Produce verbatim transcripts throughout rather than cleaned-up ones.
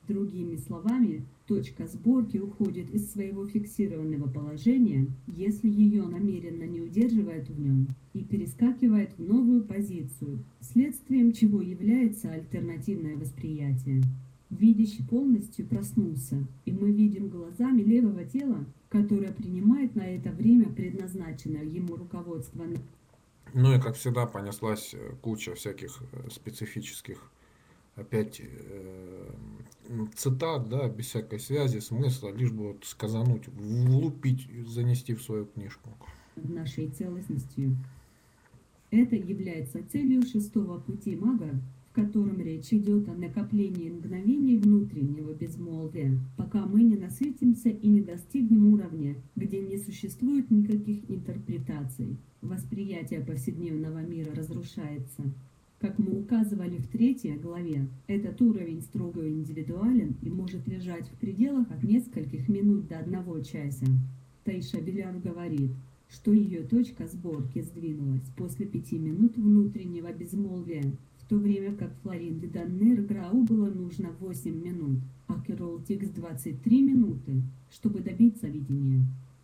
Другими словами, точка сборки уходит из своего фиксированного положения, если ее намеренно не удерживает в нем, и перескакивает в новую позицию, следствием чего является альтернативное восприятие. Видящий полностью проснулся, и мы видим глазами левого тела, которое принимает на это время предназначенное ему руководство. Ну и как всегда понеслась куча всяких специфических опять э, цитат, да, без всякой связи, смысла, лишь бы вот сказануть, влупить, занести в свою книжку. Нашей целостностью. Это является целью шестого пути мага, в котором речь идет о накоплении мгновений внутреннего безмолвия, пока мы не насытимся и не достигнем уровня, где не существует никаких интерпретаций. Восприятие повседневного мира разрушается. Как мы указывали в третьей главе, этот уровень строго индивидуален и может лежать в пределах от нескольких минут до одного часа. Тайша Беляр говорит, что ее точка сборки сдвинулась после пяти минут внутреннего безмолвия, в то время как Флоринде Даннер Грау было нужно восемь минут, а Кэрол Тикс двадцать три минуты, чтобы добиться видения.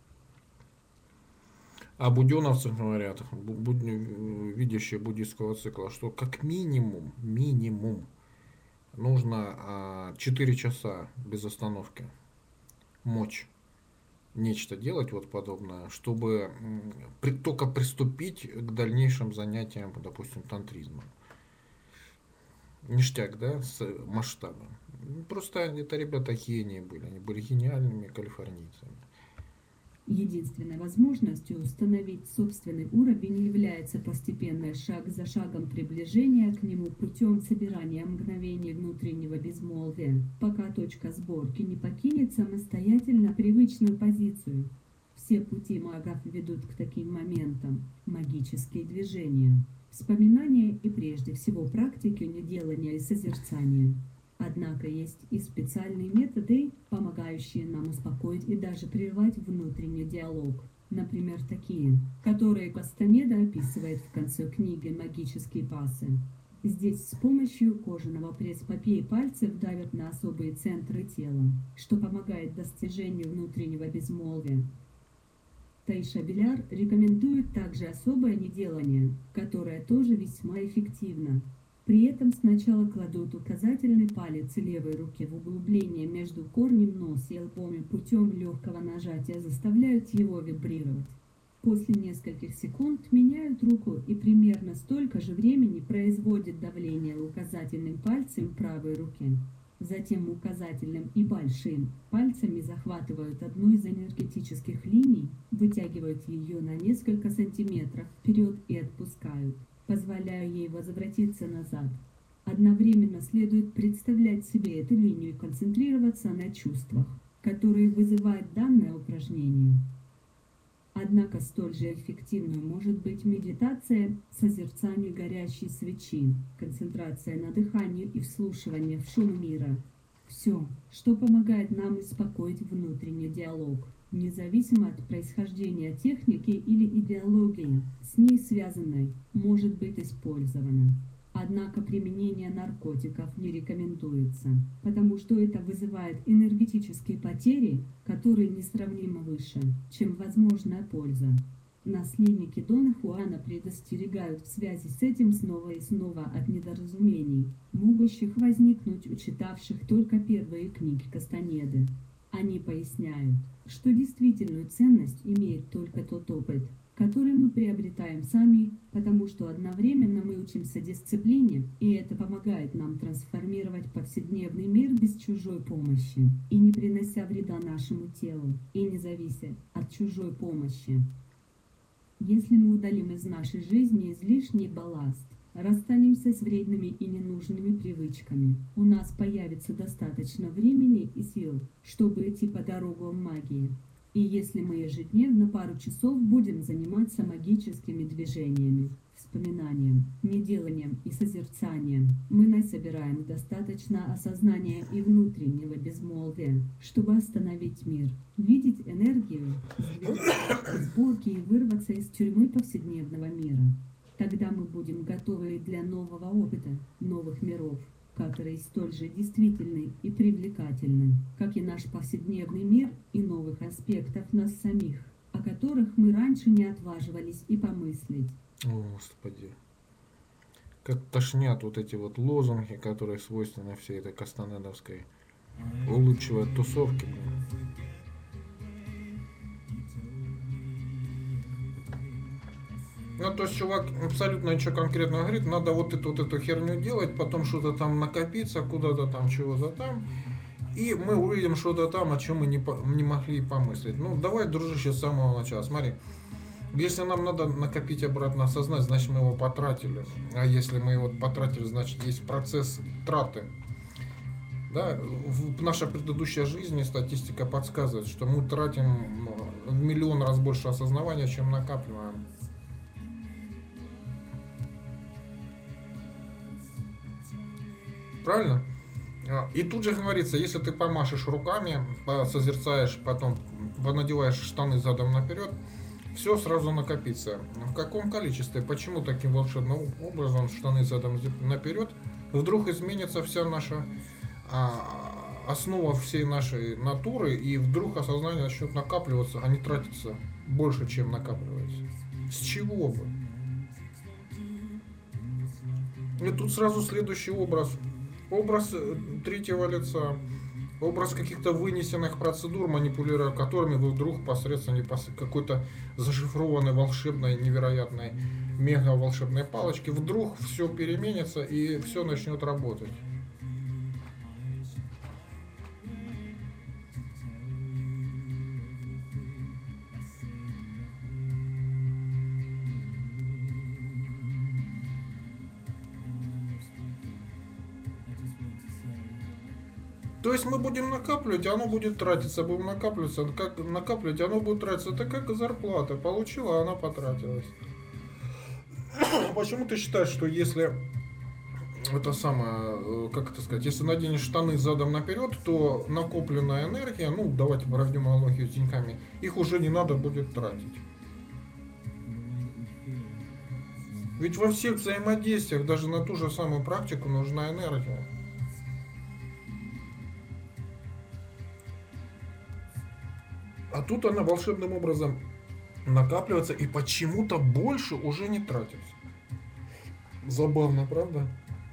А буденовцы говорят, видящие буддийского цикла, что как минимум, минимум нужно четыре часа без остановки мочь нечто делать вот подобное, чтобы при, только приступить к дальнейшим занятиям, допустим, тантризмом. Ништяк, да, с масштабом. Просто это ребята гении были, они были гениальными калифорнийцами. Единственной возможностью установить собственный уровень является постепенное шаг за шагом приближение к нему путем собирания мгновений внутреннего безмолвия, пока точка сборки не покинет самостоятельно привычную позицию. Все пути магов ведут к таким моментам – магические движения, вспоминания и прежде всего практики неделания и созерцания. Однако есть и специальные методы, помогающие нам успокоить и даже прервать внутренний диалог. Например, такие, которые Кастанеда описывает в конце книги «Магические пасы». Здесь с помощью кожаного пресс-папье пальцев давят на особые центры тела, что помогает достижению внутреннего безмолвия. Тайша Беляр рекомендует также особое неделание, которое тоже весьма эффективно. При этом сначала кладут указательный палец левой руки в углубление между корнем носа и лбом и путем легкого нажатия заставляют его вибрировать. После нескольких секунд меняют руку и примерно столько же времени производят давление указательным пальцем правой руки. Затем указательным и большим пальцами захватывают одну из энергетических линий, вытягивают ее на несколько сантиметров вперед и отпускают, позволяя ей возвратиться назад. Одновременно следует представлять себе эту линию и концентрироваться на чувствах, которые вызывает данное упражнение. Однако столь же эффективной может быть медитация, созерцание горящей свечи, концентрация на дыхании и вслушивание в шум мира. Все, что помогает нам успокоить внутренний диалог, независимо от происхождения техники или идеологии, с ней связанной, может быть использовано. Однако применение наркотиков не рекомендуется, потому что это вызывает энергетические потери, которые несравнимо выше, чем возможная польза. Наследники Дона Хуана предостерегают в связи с этим снова и снова от недоразумений, могущих возникнуть у читавших только первые книги Кастанеды. Они поясняют, что действительную ценность имеет только тот опыт, который мы приобретаем сами, потому что одновременно мы учимся дисциплине, и это помогает нам трансформировать повседневный мир без чужой помощи, и не принося вреда нашему телу, и не завися от чужой помощи. Если мы удалим из нашей жизни излишний балласт, расстанемся с вредными и ненужными привычками, у нас появится достаточно времени и сил, чтобы идти по дорогам магии. И если мы ежедневно пару часов будем заниматься магическими движениями, вспоминанием, неделанием и созерцанием, мы насобираем достаточно осознания и внутреннего безмолвия, чтобы остановить мир, видеть энергию, сдвинуть сборки и вырваться из тюрьмы повседневного мира. Тогда мы будем готовы для нового опыта, новых миров. который столь же действительный и привлекательный, как и наш повседневный мир и новых аспектов нас самих, о которых мы раньше не отваживались и помыслить. О, Господи. Как тошнят вот эти вот лозунги, которые свойственны всей этой кастанедовской улыбчивой тусовке. Ну, то есть чувак абсолютно ничего конкретного говорит, надо вот эту вот эту херню делать, потом что-то там накопиться, куда-то там, чего-то там, и мы увидим что-то там, о чем мы не, по, не могли помыслить. Ну, давай, дружище, с самого начала, смотри. Если нам надо накопить обратно осознать, значит мы его потратили. А если мы его потратили, значит есть процесс траты. Да? В нашей предыдущей жизни статистика подсказывает, что мы тратим в миллион раз больше осознавания, чем накапливаем. Правильно? И тут же говорится, если ты помашешь руками, созерцаешь, потом надеваешь штаны задом наперед, все сразу накопится. В каком количестве? Почему таким волшебным образом штаны задом наперед вдруг изменится вся наша а, основа всей нашей натуры, и вдруг осознание начнет накапливаться, а не тратиться больше, чем накапливается? С чего бы? И тут сразу следующий образ. Образ третьего лица. Образ каких-то вынесенных процедур, манипулируя которыми вы вдруг посредством какой-то зашифрованной, волшебной, невероятной, мега волшебной палочки вдруг все переменится и все начнет работать. То есть мы будем накапливать, оно будет тратиться, будем накапливаться, как накапливать, оно будет тратиться. Это как зарплата. Получила, она потратилась. Почему ты считаешь, что если это самое, как это сказать, если наденешь штаны задом наперед, то накопленная энергия, ну давайте поравнем аналогию с деньгами, их уже не надо будет тратить. Ведь во всех взаимодействиях, даже на ту же самую практику, нужна энергия. А тут она волшебным образом накапливается и почему-то больше уже не тратится. Забавно, правда?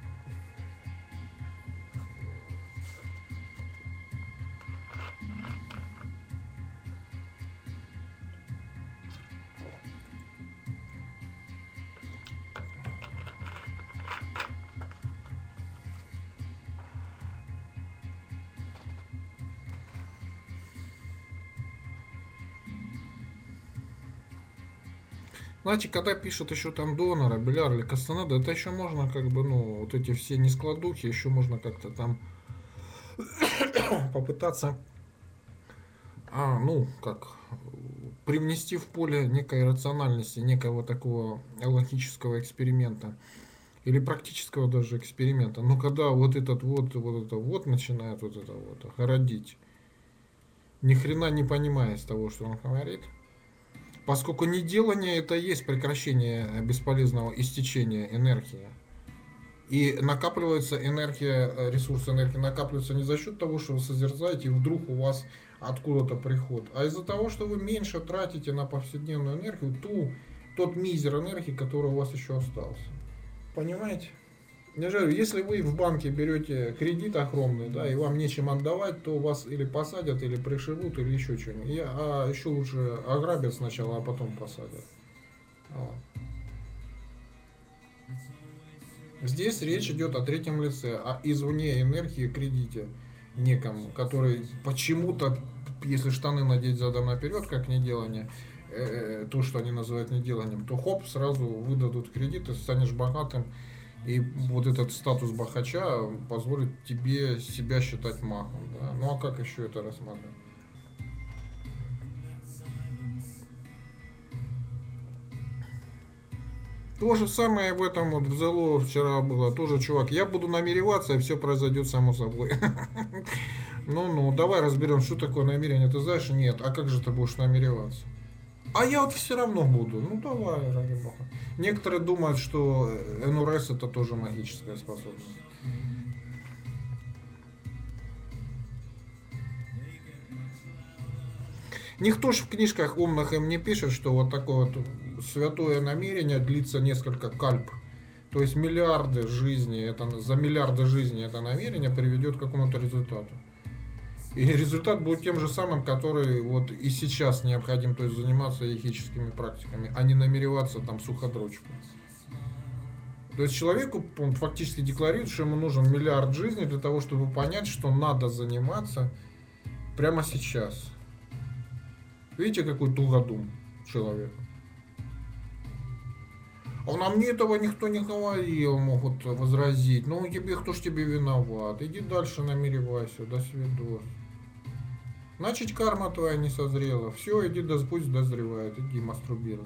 Знаете, когда пишут еще там донора, Беляр или Кастанеда, это еще можно как бы, ну, вот эти все нескладухи, еще можно как-то там попытаться, а, ну, как, привнести в поле некой рациональности, некого такого логического эксперимента. Или практического даже эксперимента. Но когда вот этот вот, вот это вот начинает вот это вот городить, ни хрена не понимая из того, что он говорит, поскольку неделание это и есть прекращение бесполезного истечения энергии. И накапливается энергия, ресурс энергии накапливается не за счет того, что вы созерцаете, и вдруг у вас откуда-то приход, а из-за того, что вы меньше тратите на повседневную энергию ту, тот мизер энергии, который у вас еще остался. Понимаете? Я же говорю, если вы в банке берете кредит огромный, да, и вам нечем отдавать, то вас или посадят, или пришибут, или еще что-нибудь. А еще лучше ограбят сначала, а потом посадят. Вот. Здесь речь идет о третьем лице, о извне энергии кредите некому, который почему-то, если штаны надеть задом наперед, как неделание, э, то, что они называют неделанием, то хоп, сразу выдадут кредит, ты станешь богатым. И вот этот статус бахача позволит тебе себя считать магом. Да? Ну а как еще это рассматривать? То же самое в этом вот в Зело вчера было. Тоже чувак, я буду намереваться, и все произойдет само собой. Ну-ну, давай разберем, что такое намерение. Ты знаешь? Нет. А как же ты будешь намереваться? А я вот все равно буду. Ну давай, ради бога. Некоторые думают, что эн эр эс это тоже магическая способность. Никто же в книжках умных им не пишет, что вот такое вот святое намерение длится несколько кальп. То есть миллиарды жизней, это, за миллиарды жизней это намерение приведет к какому-то результату. И результат будет тем же самым, который вот и сейчас необходим, то есть заниматься йогическими практиками, а не намереваться там суходрочку. То есть человеку он фактически декларирует, что ему нужен миллиард жизней для того, чтобы понять, что надо заниматься прямо сейчас. Видите, какой тугодум человек? А на мне этого никто не говорил, могут возразить. Ну тебе, кто ж тебе виноват? Иди дальше намеревайся, до свидос. Значит, карма твоя не созрела. Все, иди, да пусть дозревает, иди мастурбируй.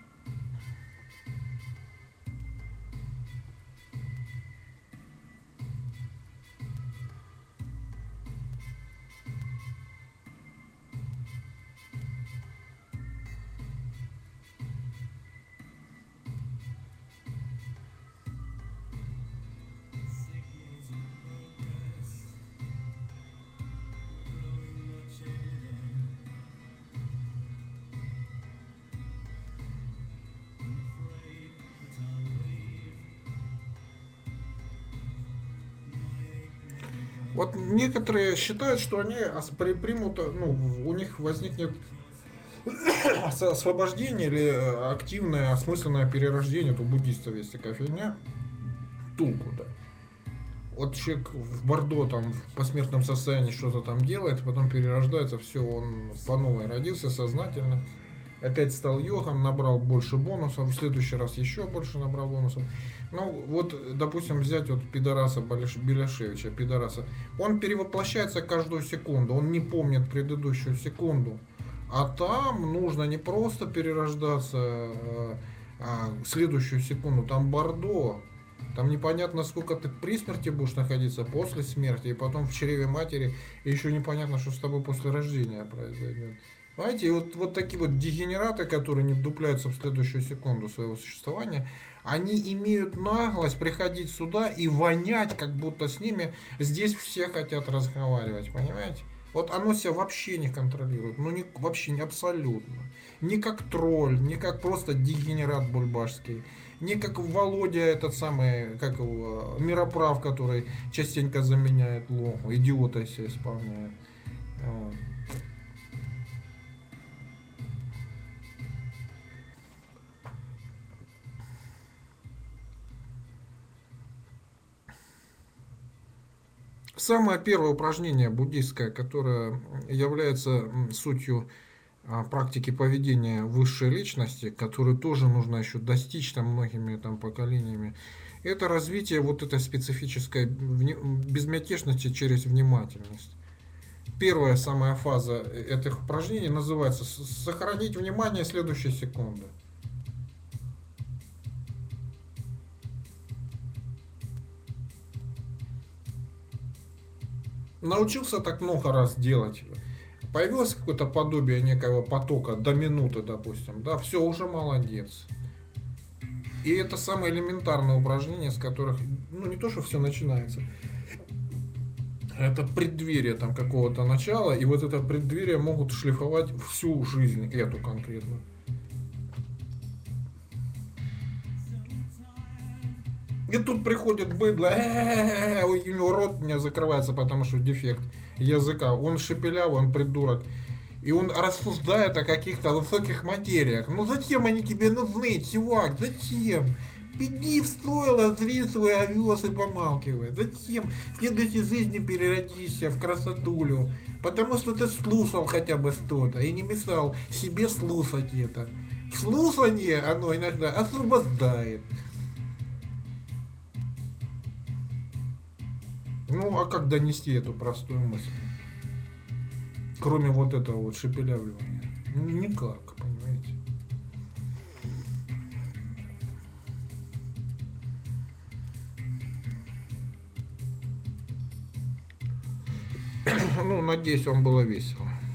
Вот некоторые считают, что они примут, ну, у них возникнет освобождение или активное, осмысленное перерождение, то у буддистов есть такая фигня, тулку, да. Вот человек в Бордо там в посмертном состоянии что-то там делает, потом перерождается, все, он по новой родился сознательно, опять стал йогом, набрал больше бонусов, в следующий раз еще больше набрал бонусов. Ну, вот, допустим, взять вот пидораса Беляшевича, пидораса. Он перевоплощается каждую секунду, он не помнит предыдущую секунду. А там нужно не просто перерождаться а, а, следующую секунду, там Бордо. Там непонятно, сколько ты при смерти будешь находиться, после смерти, и потом в чреве матери, и еще непонятно, что с тобой после рождения произойдет. Знаете, вот, вот такие вот дегенераты, которые не вдупляются в следующую секунду своего существования, они имеют наглость приходить сюда и вонять, как будто с ними здесь все хотят разговаривать, понимаете? Вот оно себя вообще не контролирует, ну не, вообще не абсолютно. Не как тролль, не как просто дегенерат бульбашский, не как Володя этот самый, как его, Мироправ, который частенько заменяет лоху, идиота себя исполняет. Вот. Самое первое упражнение буддийское, которое является сутью практики поведения высшей личности, которую тоже нужно еще достичь там многими там поколениями, это развитие вот этой специфической безмятежности через внимательность. Первая самая фаза этих упражнений называется «Сохранить внимание следующей секунды». Научился так много раз делать, появилось какое-то подобие некого потока до минуты, допустим, да, все, уже молодец. И это самое элементарное упражнение, с которых, ну не то, что все начинается, это преддверие там какого-то начала, и вот это преддверие могут шлифовать всю жизнь, эту конкретную. И тут приходит быдло, у него рот у меня закрывается, потому что дефект языка. Он шепелявый, он придурок. И он рассуждает о каких-то высоких материях. Ну зачем они тебе нужны, чувак? Зачем? Иди в стойло, зри свой овес и помалкивай. Зачем? В следующей жизни переродишься в красотулю. Потому что ты слушал хотя бы что-то и не мешал себе слушать это. Слушание, оно иногда освобождает. Ну, а как донести эту простую мысль? Кроме вот этого вот шепелявливания. Никак, понимаете? Ну, надеюсь, вам было весело.